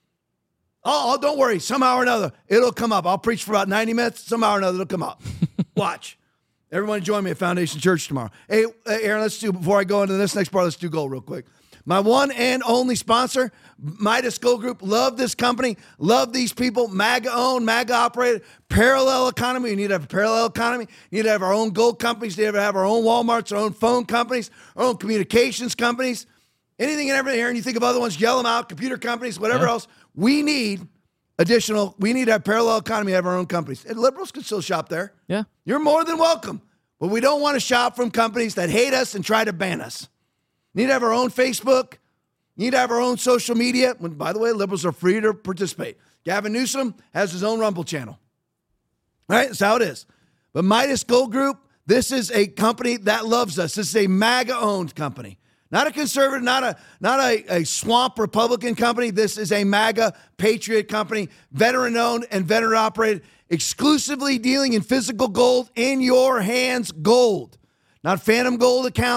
Oh, don't worry. Somehow or another, it'll come up. I'll preach for about 90 minutes. Somehow or another, it'll come up. Watch. Everyone join me at Foundation Church tomorrow. Hey, Aaron, before I go into this next part, let's do gold real quick. My one and only sponsor, Midas Gold Group. Love this company. Love these people. MAGA-owned, MAGA-operated, parallel economy. We need to have a parallel economy. We need to have our own gold companies. We need to have our own Walmarts, our own phone companies, our own communications companies. Anything and everything here, and you think of other ones, yell them out, computer companies, whatever else. We need to have parallel economy, have our own companies. And liberals can still shop there. Yeah. You're more than welcome. But we don't want to shop from companies that hate us and try to ban us. We need to have our own Facebook. We need to have our own social media. When, by the way, liberals are free to participate. Gavin Newsom has his own Rumble channel. All right, that's how it is. But Midas Gold Group, this is a company that loves us. This is a MAGA-owned company. Not a conservative, not a swamp Republican company. This is a MAGA patriot company, veteran-owned and veteran-operated, exclusively dealing in physical gold, in your hands gold. Not phantom gold accounts,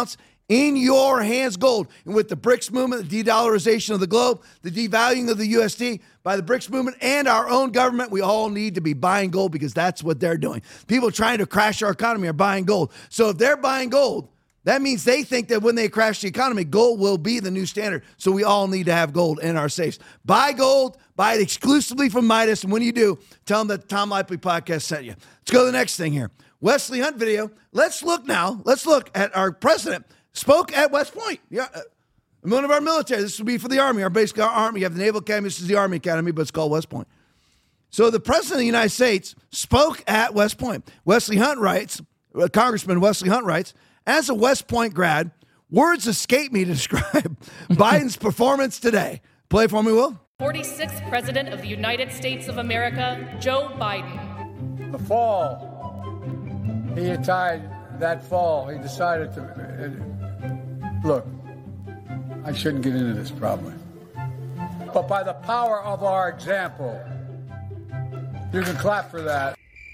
In your hands, gold. And with the BRICS movement, the de-dollarization of the globe, the devaluing of the USD by the BRICS movement and our own government, we all need to be buying gold because that's what they're doing. People trying to crash our economy are buying gold. So if they're buying gold, that means they think that when they crash the economy, gold will be the new standard. So we all need to have gold in our safes. Buy gold. Buy it exclusively from Midas. And when you do, tell them that the Tom Lipley podcast sent you. Let's go to the next thing here. Wesley Hunt video. Let's look at our president spoke at West Point. Yeah, one of our military. This would be for the Army. Our Army. You have the Naval Academy. This is the Army Academy, but it's called West Point. So the president of the United States spoke at West Point. Wesley Hunt writes, Congressman Wesley Hunt writes, as a West Point grad, words escape me to describe Biden's performance today. Play for me, Will. 46th President of the United States of America, Joe Biden. The fall, he decided to, look, I shouldn't get into this probably, but by the power of our example, you can clap for that.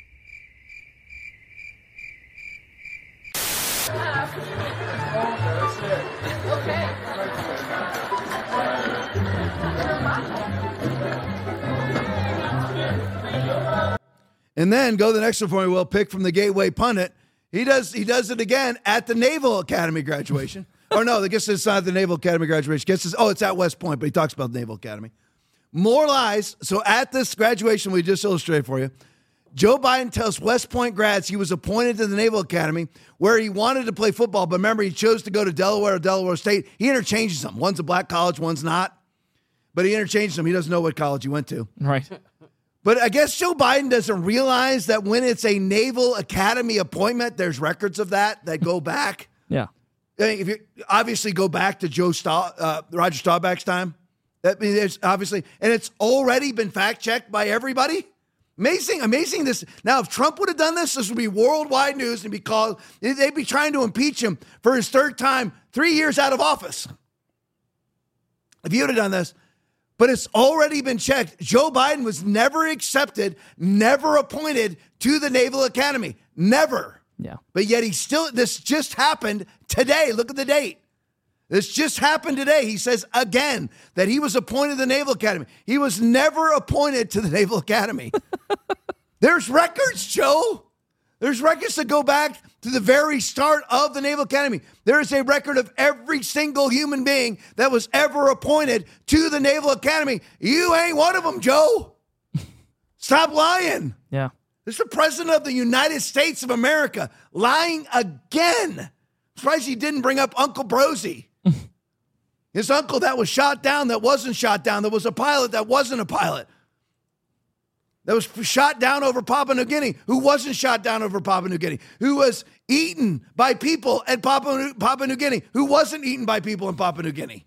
And then go to the next one for me. We'll pick from the Gateway Pundit. He does it again at the Naval Academy graduation. Or no, I guess it's not the Naval Academy graduation. It's at West Point, but he talks about the Naval Academy. More lies. So at this graduation we just illustrated for you, Joe Biden tells West Point grads he was appointed to the Naval Academy where he wanted to play football, but remember, he chose to go to Delaware or Delaware State. He interchanges them. One's a black college, one's not. But he interchanges them. He doesn't know what college he went to. Right. But I guess Joe Biden doesn't realize that when it's a Naval Academy appointment, there's records of that go back. Yeah. I mean, if you obviously go back to Roger Staubach's time, that means there's obviously, and it's already been fact-checked by everybody. Amazing this. Now, if Trump would have done this would be worldwide news and they'd be trying to impeach him for his third time, 3 years out of office. If he would have done this, but it's already been checked. Joe Biden was never accepted, never appointed to the Naval Academy. Never. Yeah. But yet this just happened today. Look at the date. This just happened today. He says again that he was appointed to the Naval Academy. He was never appointed to the Naval Academy. There's records, Joe. There's records that go back to the very start of the Naval Academy. There is a record of every single human being that was ever appointed to the Naval Academy. You ain't one of them, Joe. Stop lying. Yeah. This is the president of the United States of America lying again. I'm surprised he didn't bring up Uncle Brosey. His uncle that was shot down, that wasn't shot down, that was a pilot, that wasn't a pilot. That was shot down over Papua New Guinea, who wasn't shot down over Papua New Guinea, who was eaten by people at Papua New Guinea, who wasn't eaten by people in Papua New Guinea.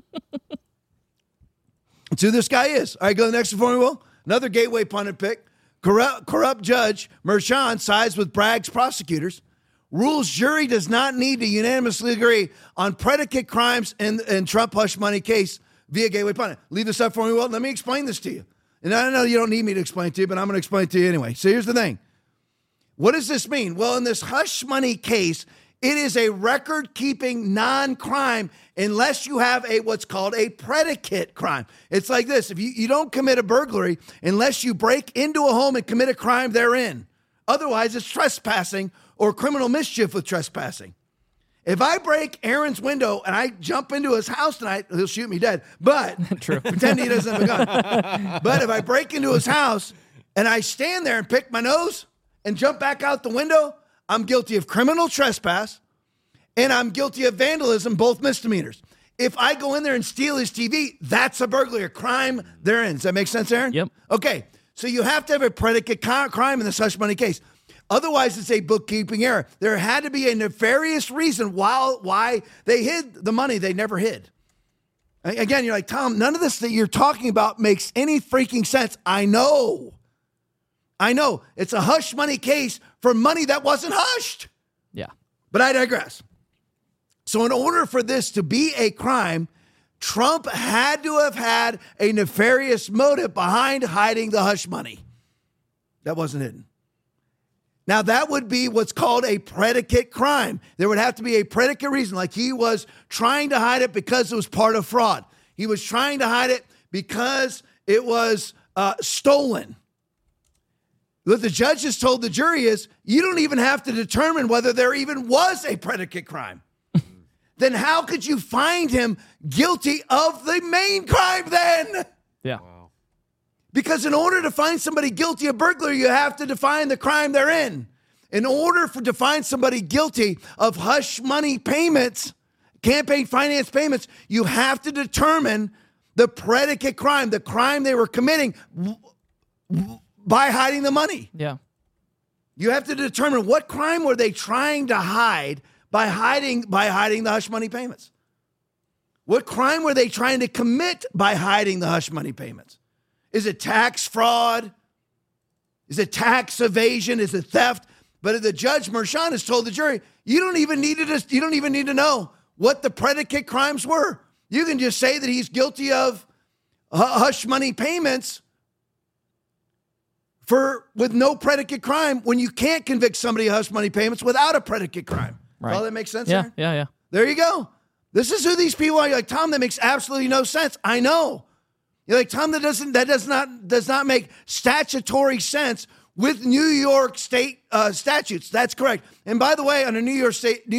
That's who this guy is. All right, go to the next one for me, Will. Another Gateway Pundit pick. Corrupt Judge Merchan sides with Bragg's prosecutors. Rules jury does not need to unanimously agree on predicate crimes in Trump hush money case via Gateway Pundit. Leave this up for me, Will. Let me explain this to you. And I know you don't need me to explain to you, but I'm going to explain to you anyway. So here's the thing. What does this mean? Well, in this hush money case, it is a record-keeping non-crime unless you have what's called a predicate crime. It's like this. If you don't commit a burglary unless you break into a home and commit a crime therein. Otherwise, it's trespassing or criminal mischief with trespassing. If I break Aaron's window and I jump into his house tonight, he'll shoot me dead. But pretend he doesn't have a gun. But if I break into his house and I stand there and pick my nose and jump back out the window, I'm guilty of criminal trespass and I'm guilty of vandalism, both misdemeanors. If I go in there and steal his TV, that's a burglary, a crime therein. Does that make sense, Aaron? Yep. Okay, so you have to have a predicate crime in this hush money case. Otherwise, it's a bookkeeping error. There had to be a nefarious reason why they hid the money they never hid. Again, you're like, Tom, none of this that you're talking about makes any freaking sense. I know. It's a hush money case for money that wasn't hushed. Yeah. But I digress. So in order for this to be a crime, Trump had to have had a nefarious motive behind hiding the hush money. That wasn't hidden. Now, that would be what's called a predicate crime. There would have to be a predicate reason, like he was trying to hide it because it was part of fraud. He was trying to hide it because it was stolen. What the judge has told the jury is, you don't even have to determine whether there even was a predicate crime. Then how could you find him guilty of the main crime then? Yeah. Because in order to find somebody guilty of burglary, you have to define the crime they're in. In order to find somebody guilty of hush money payments, campaign finance payments, you have to determine the predicate crime, the crime they were committing by hiding the money. Yeah. You have to determine what crime were they trying to hide by hiding the hush money payments. What crime were they trying to commit by hiding the hush money payments? Is it tax fraud? Is it tax evasion? Is it theft? But the judge, Merchan, has told the jury, you don't even need to know what the predicate crimes were. You can just say that he's guilty of hush money payments with no predicate crime when you can't convict somebody of hush money payments without a predicate crime. Right. All that makes sense? Yeah, there? yeah. There you go. This is who these people are. You're like, Tom, that makes absolutely no sense. I know. You're like, Tom, that does not make statutory sense with New York State statutes. That's correct. And by the way, under New York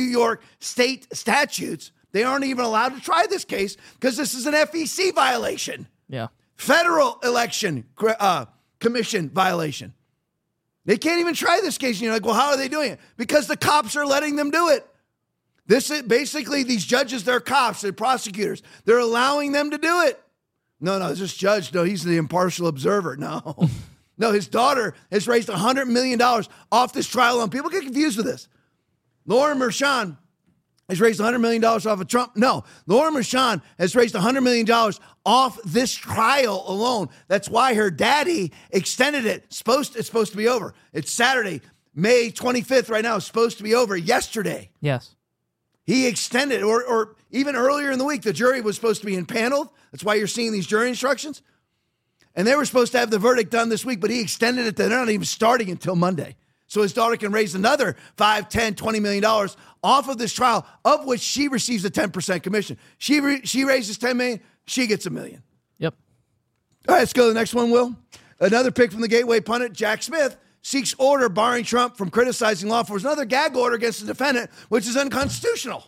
State statutes, they aren't even allowed to try this case because this is an FEC violation. Yeah. Federal Election Commission violation. They can't even try this case. And you're like, well, how are they doing it? Because the cops are letting them do it. This is basically these judges, they're cops, they're prosecutors. They're allowing them to do it. No, this judge, no, he's the impartial observer. No. No, his daughter has raised $100 million off this trial alone. People get confused with this. Lauren Merchan has raised $100 million off of Trump. No, Lauren Merchan has raised $100 million off this trial alone. That's why her daddy extended it. It's supposed to be over. It's Saturday, May 25th right now. It's supposed to be over yesterday. Yes. He extended, or even earlier in the week, the jury was supposed to be impaneled. That's why you're seeing these jury instructions. And they were supposed to have the verdict done this week, but he extended it. They're not even starting until Monday. So his daughter can raise another $5, $10, $20 million off of this trial, of which she receives a 10% commission. She raises $10 million, she gets $1 million. Yep. All right, let's go to the next one, Will. Another pick from the Gateway pundit, Jack Smith, seeks order barring Trump from criticizing law enforcement. Another gag order against the defendant, which is unconstitutional.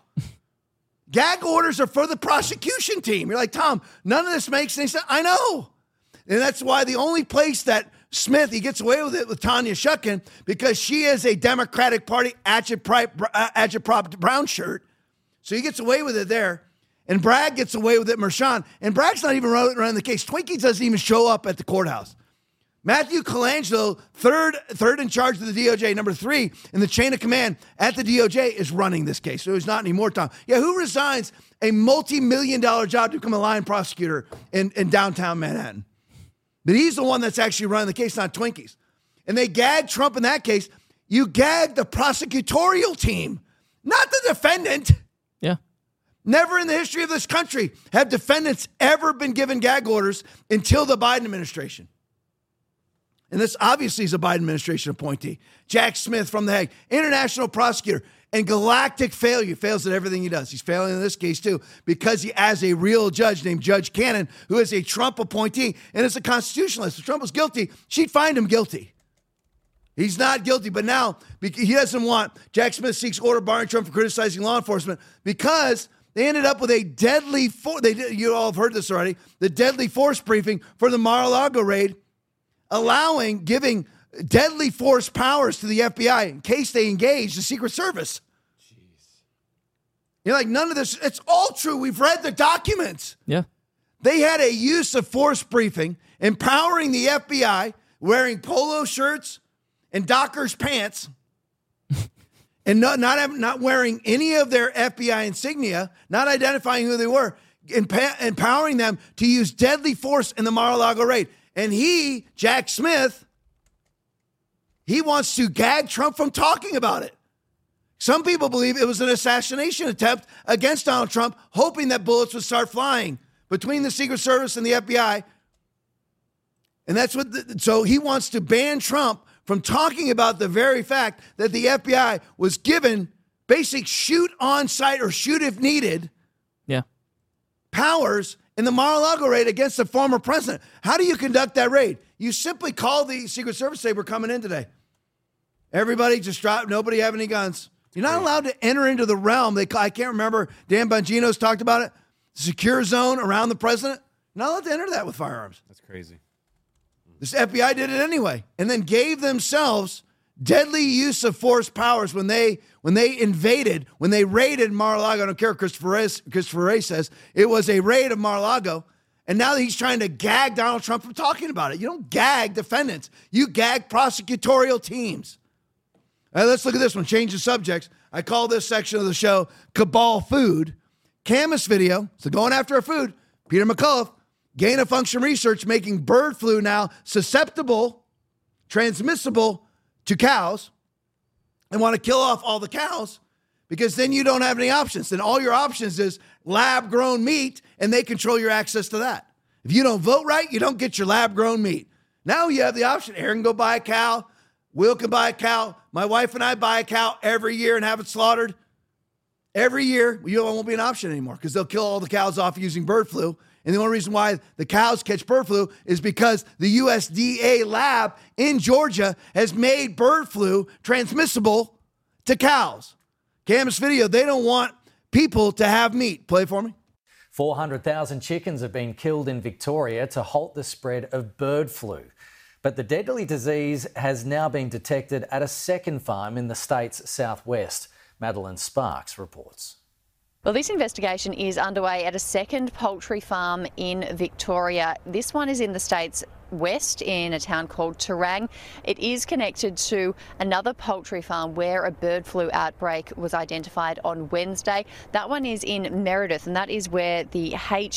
Gag orders are for the prosecution team. You're like, Tom, none of this makes any sense. I know. And that's why the only place that Smith, he gets away with it with Tanya Shukin, because she is a Democratic Party agitprop brown shirt. So he gets away with it there. And Bragg gets away with it, Merchan. And Bragg's not even running the case. Twinkie doesn't even show up at the courthouse. Matthew Colangelo, third in charge of the DOJ, number 3 in the chain of command at the DOJ, is running this case. So he's not anymore, Tom. Yeah, who resigns a multi-million-dollar job to become a line prosecutor in downtown Manhattan? But he's the one that's actually running the case, not Twinkies. And they gagged Trump in that case. You gagged the prosecutorial team, not the defendant. Yeah. Never in the history of this country have defendants ever been given gag orders until the Biden administration. And this obviously is a Biden administration appointee. Jack Smith from The Hague, international prosecutor, and galactic failure. He fails at everything he does. He's failing in this case too, because he has a real judge named Judge Cannon, who is a Trump appointee and is a constitutionalist. If Trump was guilty, she'd find him guilty. He's not guilty, but now he doesn't want. Jack Smith seeks order barring Trump for criticizing law enforcement because they ended up with a deadly force. You all have heard this already. The deadly force briefing for the Mar-a-Lago raid, giving deadly force powers to the FBI in case they engage the Secret Service. Jeez. You're like, none of this, it's all true. We've read the documents. Yeah. They had a use of force briefing, empowering the FBI, wearing polo shirts and Dockers pants, and not wearing any of their FBI insignia, not identifying who they were, empowering them to use deadly force in the Mar-a-Lago raid. And he, Jack Smith, he wants to gag Trump from talking about it. Some people believe it was an assassination attempt against Donald Trump, hoping that bullets would start flying between the Secret Service and the FBI. And that's so he wants to ban Trump from talking about the very fact that the FBI was given basic shoot on sight or shoot if needed powers in the Mar-a-Lago raid against the former president. How do you conduct that raid? You simply call the Secret Service, say, we're coming in today. Everybody just drop, nobody have any guns. You're not allowed to enter into the realm. I can't remember, Dan Bongino's talked about it, secure zone around the president. You're not allowed to enter that with firearms. That's crazy. This FBI did it anyway, and then gave themselves deadly use of force powers when they raided Mar-a-Lago. I don't care what Christopher Wray says. It was a raid of Mar-a-Lago, and now he's trying to gag Donald Trump from talking about it. You don't gag defendants. You gag prosecutorial teams. All right, let's look at this one. Change the subjects. I call this section of the show Cabal Food. Camus video, so going after our food. Peter McCullough, gain-of-function research making bird flu now susceptible, transmissible to cows, and want to kill off all the cows because then you don't have any options. Then all your options is lab-grown meat, and they control your access to that. If you don't vote right, you don't get your lab-grown meat. Now you have the option. Aaron can go buy a cow. Will can buy a cow. My wife and I buy a cow every year and have it slaughtered. Every year, it won't be an option anymore because they'll kill all the cows off using bird flu. And the only reason why the cows catch bird flu is because the USDA lab in Georgia has made bird flu transmissible to cows. Camus video, they don't want people to have meat. Play it for me. 400,000 chickens have been killed in Victoria to halt the spread of bird flu. But the deadly disease has now been detected at a second farm in the state's southwest. Madeline Sparks reports. Well, this investigation is underway at a second poultry farm in Victoria. This one is in the state's west in a town called Terang. It is connected to another poultry farm where a bird flu outbreak was identified on Wednesday. That one is in Meredith, and that is where the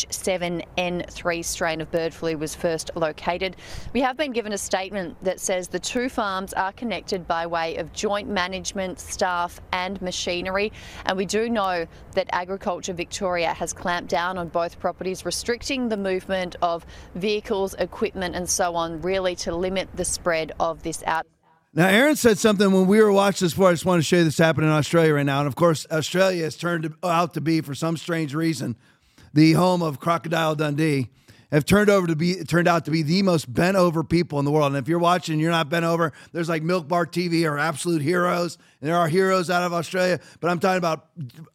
H7N3 strain of bird flu was first located. We have been given a statement that says the two farms are connected by way of joint management, staff and machinery, and we do know that Agriculture Victoria has clamped down on both properties, restricting the movement of vehicles, equipment and so on, really to limit the spread of this outbreak. Now, Aaron said something when we were watching this before. I just want to show you this happening in Australia right now. And, of course, Australia has turned out to be, for some strange reason, the home of Crocodile Dundee, have turned out to be the most bent-over people in the world. And if you're watching and you're not bent over, there's like Milk Bar TV or absolute heroes. And there are heroes out of Australia. But I'm talking about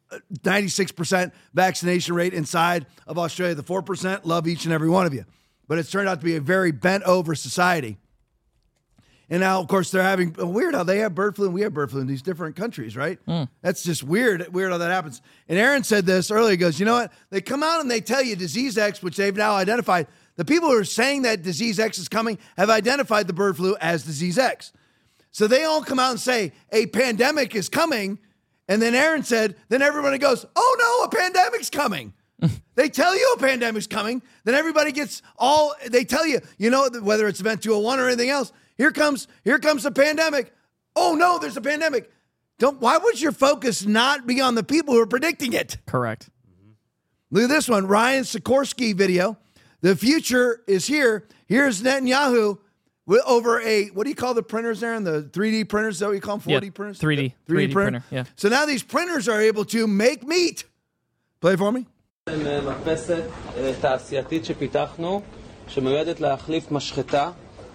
96% vaccination rate inside of Australia. The 4% love each and every one of you. But it's turned out to be a very bent-over society. And now, of course, they're having weird how they have bird flu and we have bird flu in these different countries, right? That's just weird how that happens. And Aaron said this earlier. He goes, you know what? They come out and they tell you disease X, which they've now identified. The people who are saying that disease X is coming have identified the bird flu as disease X. So they all come out and say a pandemic is coming. And then Aaron said, then everybody goes, oh no, a pandemic's coming. They tell you a pandemic's coming. Then everybody gets they tell you, whether it's Event 201 or anything else, here comes the pandemic. Oh no, there's a pandemic. Why would your focus not be on the people who are predicting it? Correct. Look at this one, Ryan Sikorsky video. The future is here. Here's Netanyahu over what do you call the printers there? And the 3D printers, is that what you call them? 4D printers? 3D printer. Yeah. So now these printers are able to make meat. Play for me. מדפסת תעשייתית שפיתחנו, שמיועדת להחליף משחטה.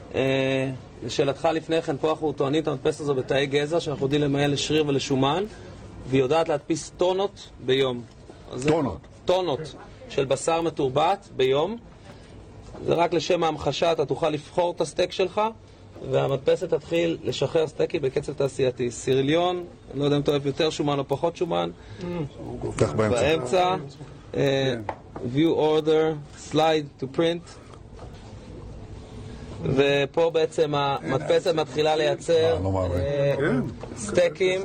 לשאלתך לפני כן, פה אנחנו טוענים את המדפסת הזו בתאי גזע, שאנחנו יודעים למיין לשריר ולשומן, והיא יודעת להדפיס טונות ביום. טונות של בשר מתורבת ביום. זה רק לשם ההמחשה, אתה תוכל לבחור את הסטייק שלך, והמדפסת תתחיל לשחרר סטייקים בקצב תעשייתי. סיריליון, אני לא יודע אם אתה אוהב יותר שומן או פחות שומן. באמצע. view order, slide to print, ופה בעצם המדפסת מתחילה לייצר סטייקים.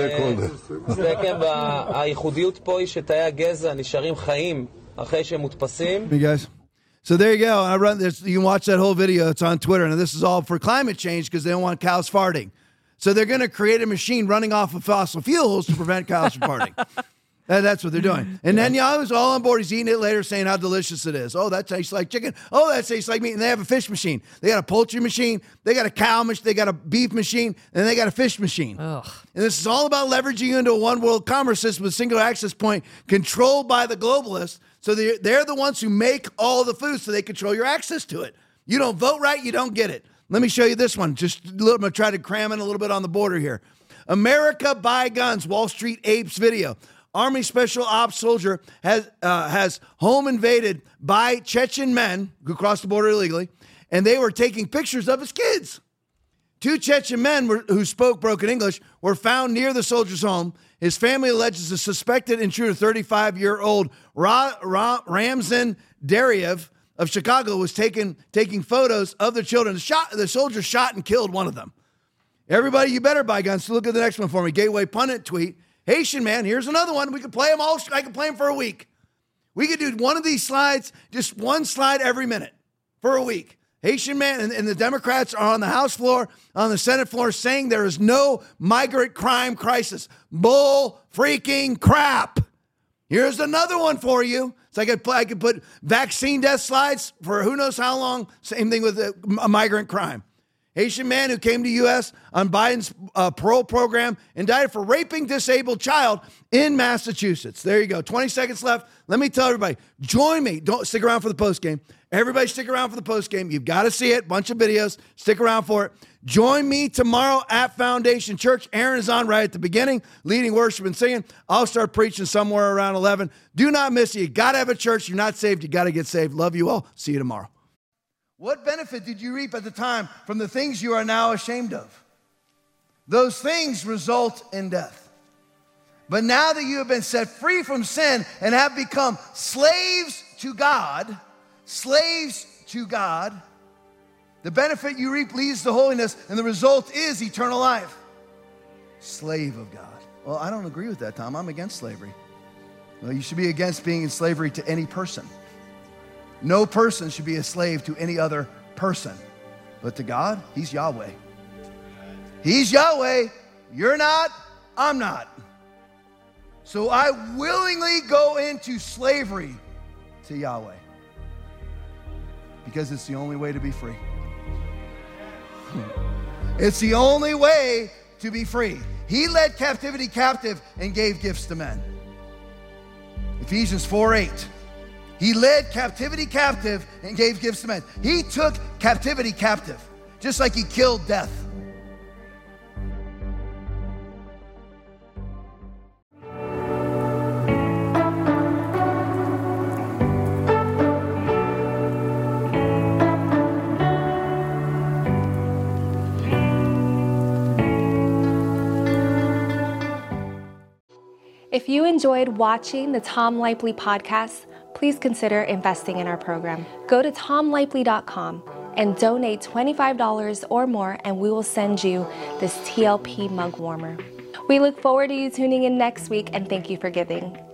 הייחודיות פה היא שתאי הגזע נשארים חיים אחרי שהם מודפסים. So there you go. I run this. You can watch that whole video. It's on Twitter. And this is all for climate change because they don't want cows farting. So they're going to create a machine running off of fossil fuels to prevent cows from farting. That's what they're doing. And Netanyahu's all on board. He's eating it later, saying how delicious it is. Oh, that tastes like chicken. Oh, that tastes like meat. And they have a fish machine. They got a poultry machine. They got a cow machine. They got a beef machine. And they got a fish machine. Ugh. And this is all about leveraging you into a one world commerce system with a single access point controlled by the globalists. So they're the ones who make all the food, so they control your access to it. You don't vote right, you don't get it. Let me show you this one. I'm going to try to cram in a little bit on the border here. America buy guns, Wall Street apes video. Army Special Ops soldier has home invaded by Chechen men who crossed the border illegally, and they were taking pictures of his kids. 2 Chechen men who spoke broken English were found near the soldier's home. His family alleges the suspected intruder, 35-year-old Ramzan Dariev of Chicago, was taking photos of the children. The soldier shot and killed one of them. Everybody, you better buy guns. So look at the next one for me. Gateway Pundit tweet. Haitian man, here's another one. We could play them all. I could play them for a week. We could do one of these slides, just one slide every minute for a week. Haitian man, and the Democrats are on the House floor, on the Senate floor, saying there is no migrant crime crisis. Bull freaking crap. Here's another one for you. So I could put vaccine death slides for who knows how long. Same thing with a migrant crime. Haitian man who came to U.S. on Biden's parole program, indicted for raping disabled child in Massachusetts. There you go. 20 seconds left. Let me tell everybody, join me. Don't stick around for the post game. Everybody stick around for the post game. You've got to see it. Bunch of videos. Stick around for it. Join me tomorrow at Foundation Church. Aaron is on right at the beginning, leading worship and singing. I'll start preaching somewhere around 11. Do not miss it. You got to have a church. You're not saved. You got to get saved. Love you all. See you tomorrow. What benefit did you reap at the time from the things you are now ashamed of? Those things result in death. But now that you have been set free from sin and have become slaves to God, the benefit you reap leads to holiness, and the result is eternal life. Slave of God. Well, I don't agree with that, Tom. I'm against slavery. Well, you should be against being in slavery to any person. No person should be a slave to any other person. But to God, He's Yahweh. He's Yahweh. You're not. I'm not. So I willingly go into slavery to Yahweh. Because it's the only way to be free. It's the only way to be free. He led captivity captive and gave gifts to men. Ephesians 4:8. He led captivity captive and gave gifts to men. He took captivity captive, just like He killed death. If you enjoyed watching the Tom Leipley podcast, please consider investing in our program. Go to tomleipley.com and donate $25 or more, and we will send you this TLP mug warmer. We look forward to you tuning in next week, and thank you for giving.